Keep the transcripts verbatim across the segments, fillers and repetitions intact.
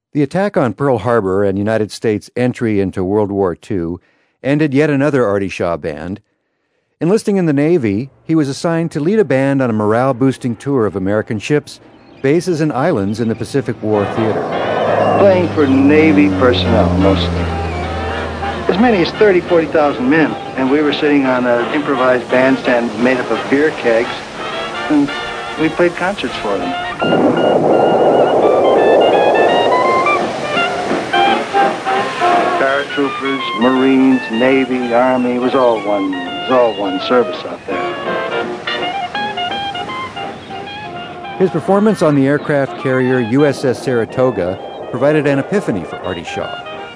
The attack on Pearl Harbor and United States' entry into World War Two ended yet another Artie Shaw band. Enlisting in the Navy, he was assigned to lead a band on a morale-boosting tour of American ships, bases, and islands in the Pacific War Theater. Playing for Navy personnel, mostly. As many as thirty, forty thousand men, and we were sitting on an improvised bandstand made up of beer kegs, and we played concerts for them. Paratroopers, Marines, Navy, Army, it was all one, it was all one service out there. His performance on the aircraft carrier U S S Saratoga provided an epiphany for Artie Shaw.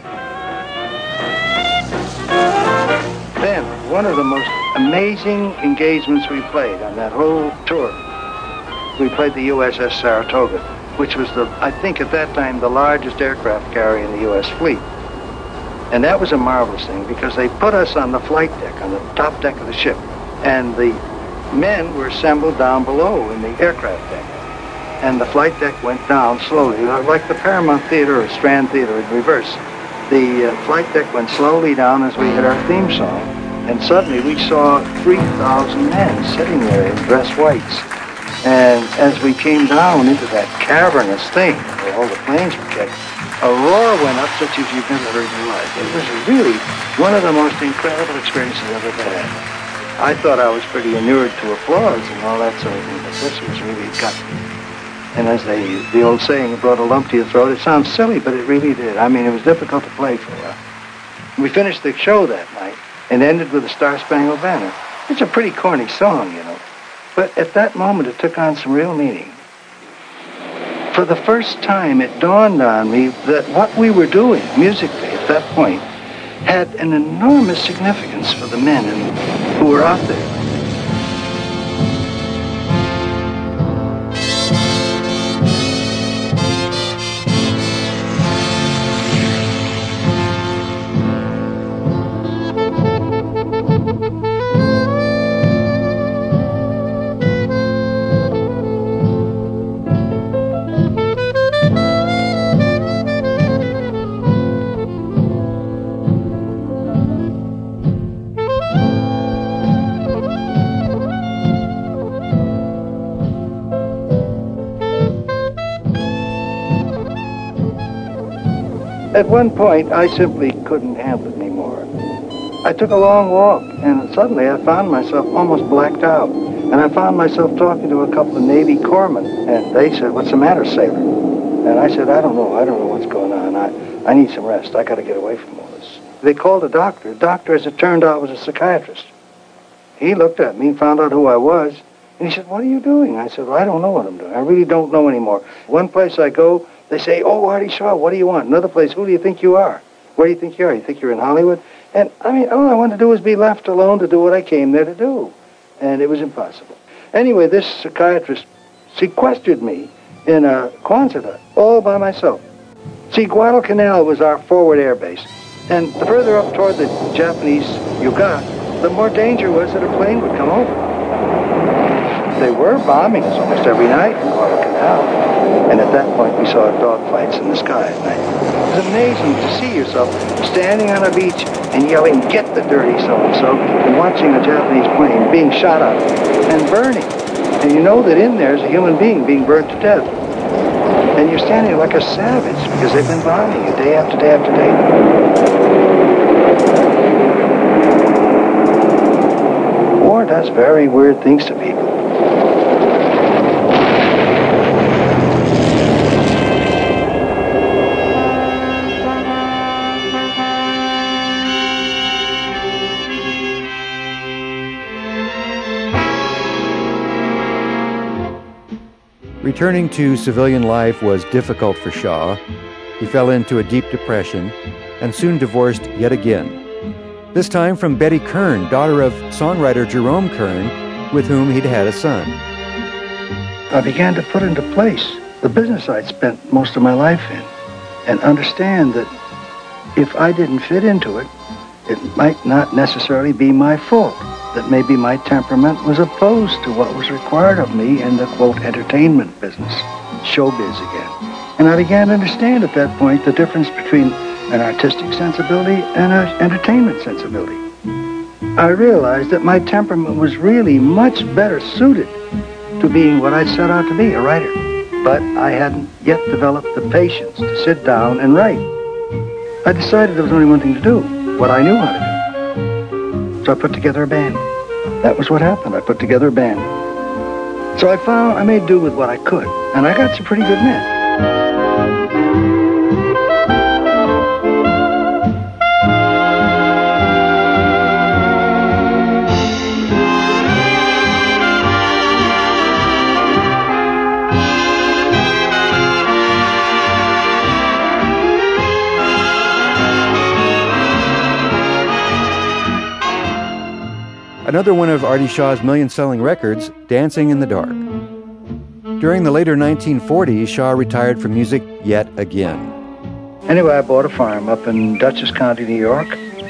Then, one of the most amazing engagements we played on that whole tour, we played the U S S Saratoga, which was, the, I think at that time, the largest aircraft carrier in the U S fleet. And that was a marvelous thing because they put us on the flight deck, on the top deck of the ship. And the men were assembled down below in the aircraft deck. And the flight deck went down slowly, like the Paramount Theater or Strand Theater in reverse. The uh, flight deck went slowly down as we hit our theme song. And suddenly we saw three thousand men sitting there in dress whites. And as we came down into that cavernous thing where all the planes were kept, a roar went up such as you've never heard in your life. It was really one of the most incredible experiences I've ever had. I thought I was pretty inured to applause and all that sort of thing, but this was really gut. And as they, the old saying, brought a lump to your throat, it sounds silly, but it really did. I mean, it was difficult to play for a while. We finished the show that night and ended with the Star Spangled Banner. It's a pretty corny song, you know. But at that moment, it took on some real meaning. For the first time, it dawned on me that what we were doing musically at that point had an enormous significance for the men and, who were out there. At one point, I simply couldn't handle it anymore. I took a long walk, and suddenly I found myself almost blacked out. And I found myself talking to a couple of Navy corpsmen, and they said, "What's the matter, sailor?" And I said, "I don't know. I don't know what's going on. I, I need some rest. I got to get away from all this." They called a doctor. The doctor, as it turned out, was a psychiatrist. He looked at me and found out who I was, and he said, "What are you doing?" I said, "Well, I don't know what I'm doing. I really don't know anymore. One place I go, they say, 'Oh, Artie Shaw, what do you want?' Another place, 'Who do you think you are? Where do you think you are? You think you're in Hollywood?' And, I mean, all I wanted to do was be left alone to do what I came there to do. And it was impossible. Anyway, this psychiatrist sequestered me in a Quonset hut, all by myself. See, Guadalcanal was our forward air base. And the further up toward the Japanese you got, the more danger was that a plane would come over. They were bombing us almost every night in Guadalcanal. And at that point, we saw dogfights in the sky at night. It was amazing to see yourself standing on a beach and yelling, "Get the dirty so-and-so," and watching a Japanese plane being shot at and burning. And you know that in there is a human being being burnt to death. And you're standing like a savage because they've been bombing you day after day after day. War does very weird things to people. Returning to civilian life was difficult for Shaw. He fell into a deep depression and soon divorced yet again. This time from Betty Kern, daughter of songwriter Jerome Kern, with whom he'd had a son. I began to put into place the business I'd spent most of my life in and understand that if I didn't fit into it, it might not necessarily be my fault. That maybe my temperament was opposed to what was required of me in the, quote, entertainment business, showbiz again. And I began to understand at that point the difference between an artistic sensibility and an entertainment sensibility. I realized that my temperament was really much better suited to being what I set out to be, a writer. But I hadn't yet developed the patience to sit down and write. I decided there was only one thing to do, what I knew how to do. So I put together a band. That was what happened. I put together a band. So I found I made do with what I could, and I got some pretty good men. Another one of Artie Shaw's million-selling records, Dancing in the Dark. During the later nineteen forties, Shaw retired from music yet again. Anyway, I bought a farm up in Dutchess County, New York.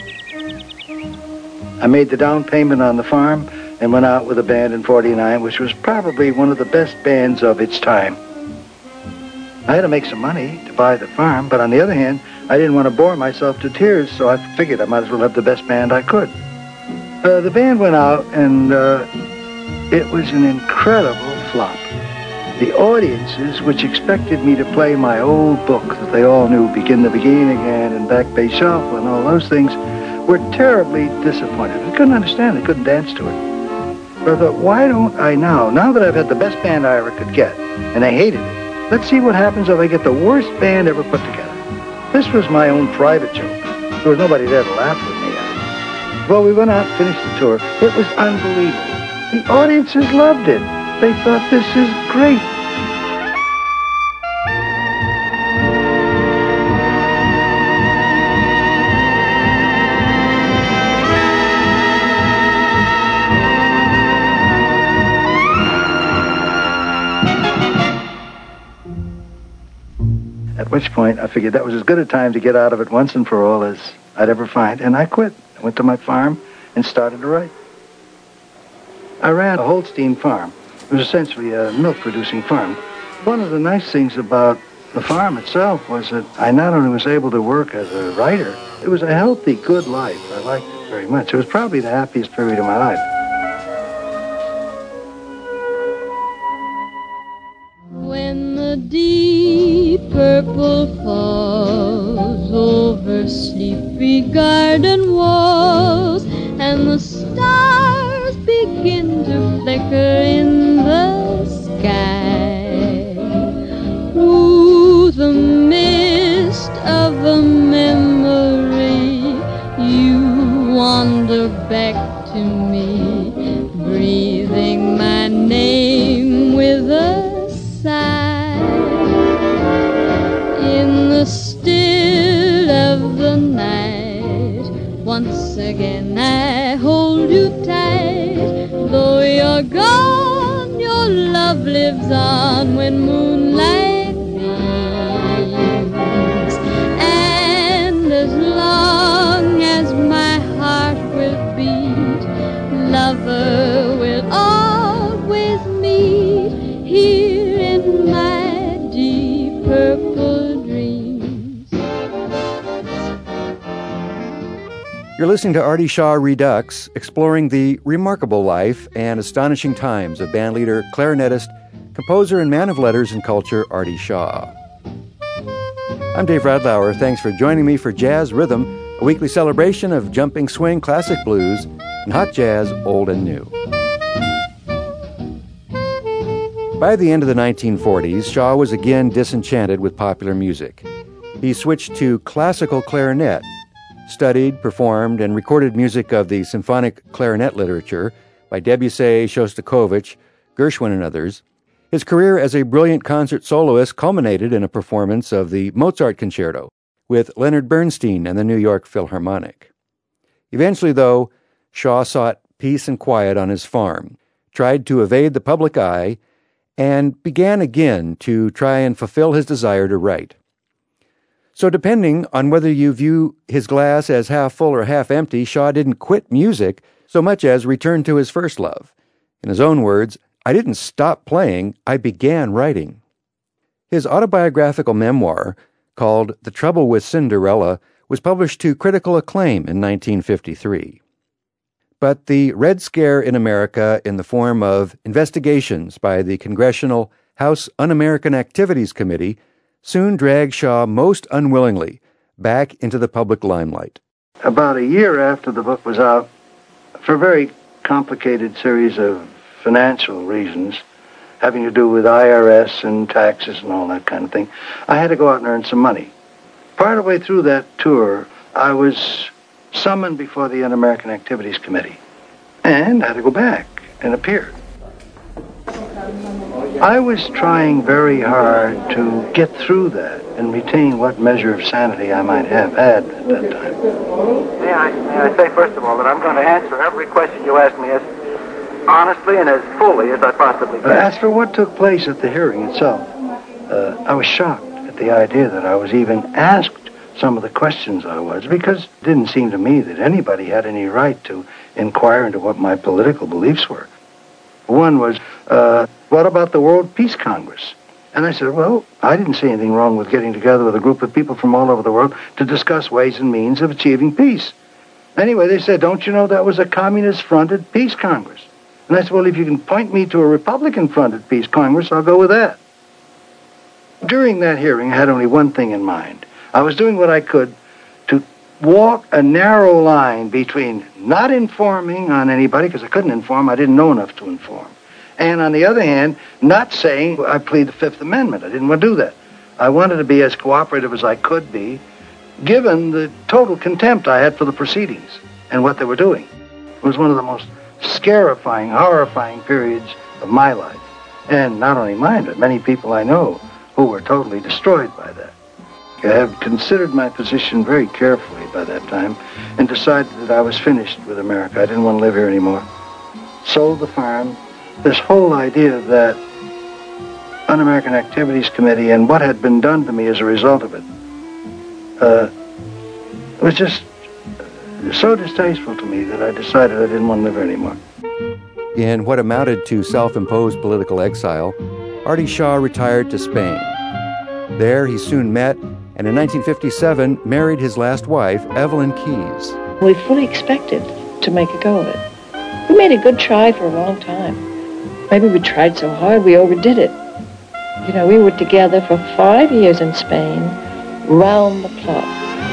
I made the down payment on the farm and went out with a band in forty-nine, which was probably one of the best bands of its time. I had to make some money to buy the farm, but on the other hand, I didn't want to bore myself to tears, so I figured I might as well have the best band I could. Uh, the band went out, and uh, it was an incredible flop. The audiences, which expected me to play my old book that they all knew, Begin the Beginning Again and Back Bay Shuffle and all those things, were terribly disappointed. They couldn't understand. They couldn't dance to it. But I thought, why don't I now, now that I've had the best band I ever could get, and they hated it, let's see what happens if I get the worst band ever put together. This was my own private joke. There was nobody there to laugh with me at it. Well, we went out and finished the tour. It was unbelievable. The audiences loved it. They thought, this is great. At which point, I figured that was as good a time to get out of it once and for all as I'd ever find, and I quit. I went to my farm and started to write. I ran a Holstein farm. It was essentially a milk-producing farm. One of the nice things about the farm itself was that I not only was able to work as a writer, it was a healthy, good life. I liked it very much. It was probably the happiest period of my life. When the deep purple falls over sleepy garden walls and the stars begin to flicker in the sky, through the mist of a memory you wander back to me, breathing my name with a sigh. In the still of the night, once again I hold you tight. Though you're gone, your love lives on when moonlight beams. And as long as my heart will beat, lover will always meet here in my deep purple dreams. You're listening to Artie Shaw Redux, exploring the remarkable life and astonishing times of bandleader, clarinetist, composer, and man of letters and culture, Artie Shaw. I'm Dave Radlauer. Thanks for joining me for Jazz Rhythm, a weekly celebration of jumping swing classic blues and hot jazz old and new. By the end of the nineteen forties, Shaw was again disenchanted with popular music. He switched to classical clarinet, studied, performed, and recorded music of the symphonic clarinet literature by Debussy, Shostakovich, Gershwin, and others. His career as a brilliant concert soloist culminated in a performance of the Mozart Concerto with Leonard Bernstein and the New York Philharmonic. Eventually, though, Shaw sought peace and quiet on his farm, tried to evade the public eye, and began again to try and fulfill his desire to write. So depending on whether you view his glass as half full or half empty, Shaw didn't quit music so much as return to his first love. In his own words, I didn't stop playing, I began writing. His autobiographical memoir, called The Trouble with Cinderella, was published to critical acclaim in nineteen fifty-three. But the Red Scare in America, in the form of investigations by the Congressional House Un-American Activities Committee, soon dragged Shaw most unwillingly back into the public limelight. About a year after the book was out, for a very complicated series of financial reasons, having to do with I R S and taxes and all that kind of thing, I had to go out and earn some money. Part of the way through that tour, I was summoned before the Un-American Activities Committee, and I had to go back and appear. I was trying very hard to get through that and retain what measure of sanity I might have had at that time. May I, may I say, first of all, that I'm going to answer every question you ask me as honestly and as fully as I possibly can. Uh, as for what took place at the hearing itself, uh, I was shocked at the idea that I was even asked some of the questions I was, because it didn't seem to me that anybody had any right to inquire into what my political beliefs were. One was, uh, what about the World Peace Congress? And I said, well, I didn't see anything wrong with getting together with a group of people from all over the world to discuss ways and means of achieving peace. Anyway, they said, don't you know that was a communist-fronted peace congress? And I said, well, if you can point me to a Republican-fronted peace congress, I'll go with that. During that hearing, I had only one thing in mind. I was doing what I could to walk a narrow line between not informing on anybody, because I couldn't inform, I didn't know enough to inform, and on the other hand, not saying I plead the Fifth Amendment. I didn't want to do that. I wanted to be as cooperative as I could be, given the total contempt I had for the proceedings and what they were doing. It was one of the most scarifying, horrifying periods of my life, and not only mine, but many people I know who were totally destroyed by that. I have considered my position very carefully by that time and decided that I was finished with America. I didn't want to live here anymore. Sold the farm. This whole idea that Un-American Activities Committee and what had been done to me as a result of it uh, was just so distasteful to me that I decided I didn't want to live here anymore. In what amounted to self-imposed political exile, Artie Shaw retired to Spain. There he soon met and in nineteen fifty-seven married his last wife, Evelyn Keyes. We fully expected to make a go of it. We made a good try for a long time. Maybe we tried so hard we overdid it. You know, we were together for five years in Spain, round the clock.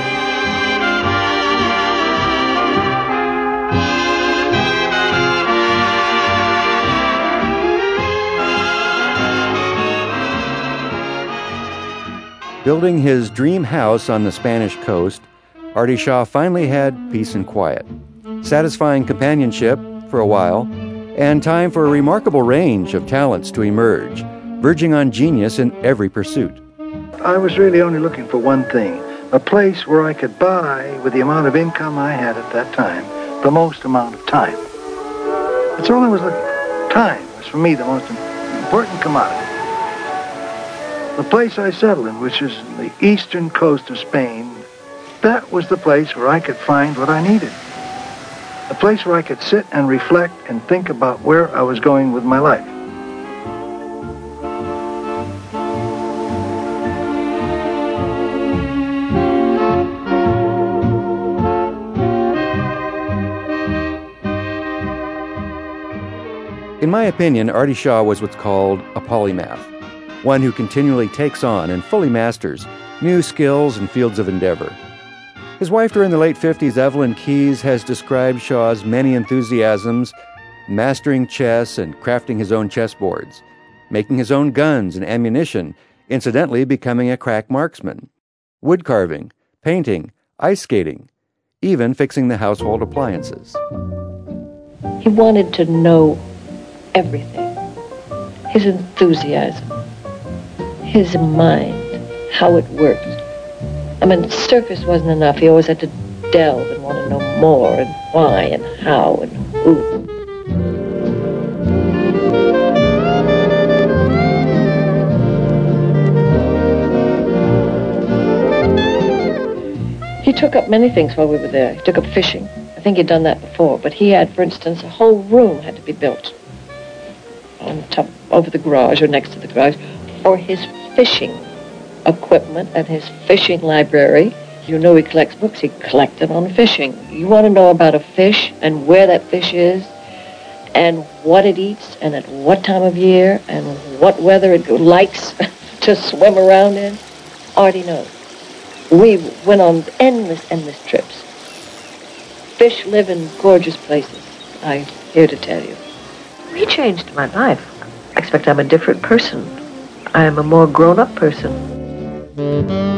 Building his dream house on the Spanish coast, Artie Shaw finally had peace and quiet, satisfying companionship for a while, and time for a remarkable range of talents to emerge, verging on genius in every pursuit. I was really only looking for one thing, a place where I could buy, with the amount of income I had at that time, the most amount of time. That's all I was looking for. Time was for me the most important commodity. The place I settled in, which is the eastern coast of Spain, that was the place where I could find what I needed. A place where I could sit and reflect and think about where I was going with my life. In my opinion, Artie Shaw was what's called a polymath, one who continually takes on and fully masters new skills and fields of endeavor. His wife during the late fifties, Evelyn Keyes, has described Shaw's many enthusiasms, mastering chess and crafting his own chessboards, making his own guns and ammunition, incidentally becoming a crack marksman, wood carving, painting, ice skating, even fixing the household appliances. He wanted to know everything. His enthusiasm, his mind, how it works. I mean, surface wasn't enough. He always had to delve and want to know more, and why, and how, and who. He took up many things while we were there. He took up fishing. I think he'd done that before, but he had, for instance, a whole room had to be built on top, over the garage or next to the garage, or his fishing equipment and his fishing library. You know he collects books. He collected on fishing. You want to know about a fish and where that fish is and what it eats and at what time of year and what weather it likes to swim around in? Artie knows. We went on endless, endless trips. Fish live in gorgeous places, I'm here to tell you. He changed my life. I expect I'm a different person. I am a more grown-up person.